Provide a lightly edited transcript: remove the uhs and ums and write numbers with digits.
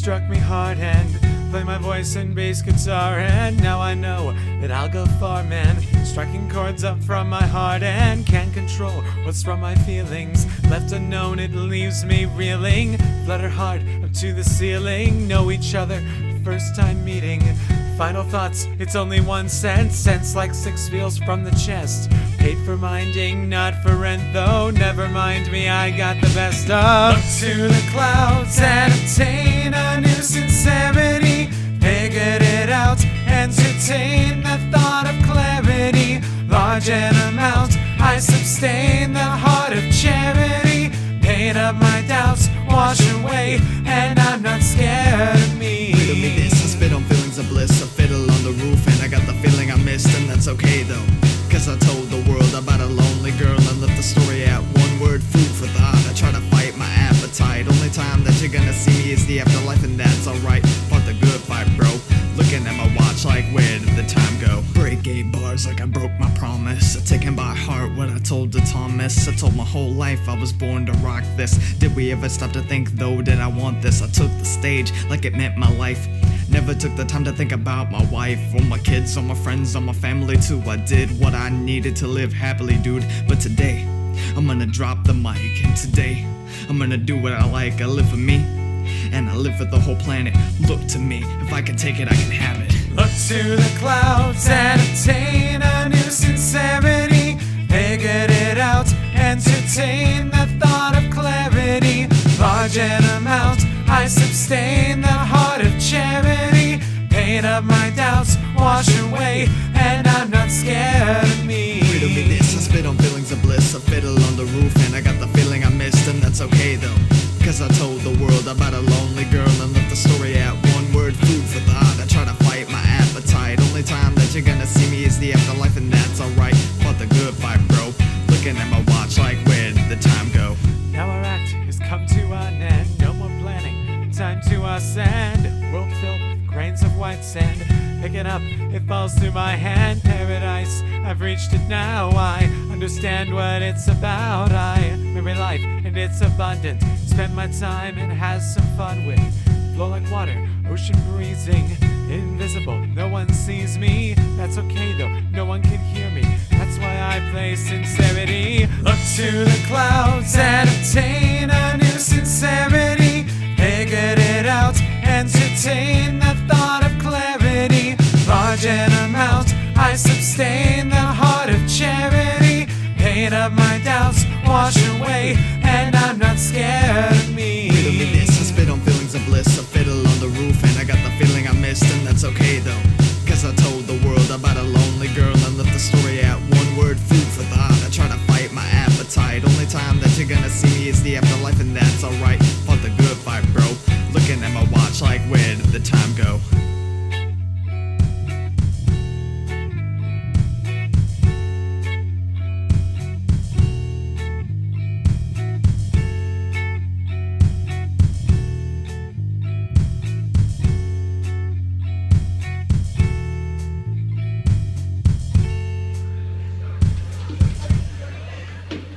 struck me hard and play my voice and bass guitar, and now I know that I'll go far, man. Striking chords up from my heart and can't control what's from my feelings. Left unknown, it leaves me reeling. Flutter hard up to the ceiling. Know each other, first time meeting. Final thoughts, it's only 1 cent. Sense like 6 feels from the chest. Paid for minding, not for rent though. Never mind me, I got the best of. Look to the clouds and obtain a new sincerity. Figured it out, entertain the thought of clarity. Large in amount, I sustain the heart of charity. Paint up my doubts, wash away, and I'm not scared of me. Riddle me this, I spit on feelings of bliss. A fiddle on the roof, and I got the feeling I missed, and that's okay though. Cause I told the world about a lonely girl and left the story at one word, food for thought. I try to fight my appetite. Only time that you're gonna see me is the afterlife, and that's alright. Fought the good fight, bro. Looking at my watch like, where did the time go? Break 8 bars like I broke my promise. I taken by heart what I told to Thomas. I told my whole life I was born to rock this. Did we ever stop to think though, did I want this? I took the stage like it meant my life. Never took the time to think about my wife, or my kids, or my friends, or my family too. I did what I needed to live happily, dude. But today, I'm gonna drop the mic. And today, I'm gonna do what I like. I live for me, and I live for the whole planet. Look to me, if I can take it, I can have it. Look to the clouds and obtain a new sincerity. Figured it out, entertain the thought of clarity. Large in amount, I sustain the heart of charity. Paint up my doubts, wash away, and I'm not scared of me. Riddle me this, I spit on feelings of bliss. A fiddle on the roof, and I got the feeling I missed, and that's okay though. Cause I told the world about a lonely girl and left the story at one word, food for thought. I try to fight my appetite. Only time that you're gonna see me is the afterlife, and that's alright. Fought the good fight, bro. Looking at my watch like, where did the time go? Now our act has come to an end. No more planning, time to ascend. World filled with grains of white sand. Pick it up, it falls through my hand. Paradise, I've reached it now. I understand what it's about. I marry life and it's abundant. Spend my time and have some fun with. Flow like water, ocean breezing. Invisible, no one sees me. That's okay though, no one can hear me. That's why I play sincerity. Look to the clouds and obtain a new sincerity. Figured it out, entertain the thought of clarity. Large in amount, I sustain the heart of charity. Paint up my doubts, wash away, and I'm not scared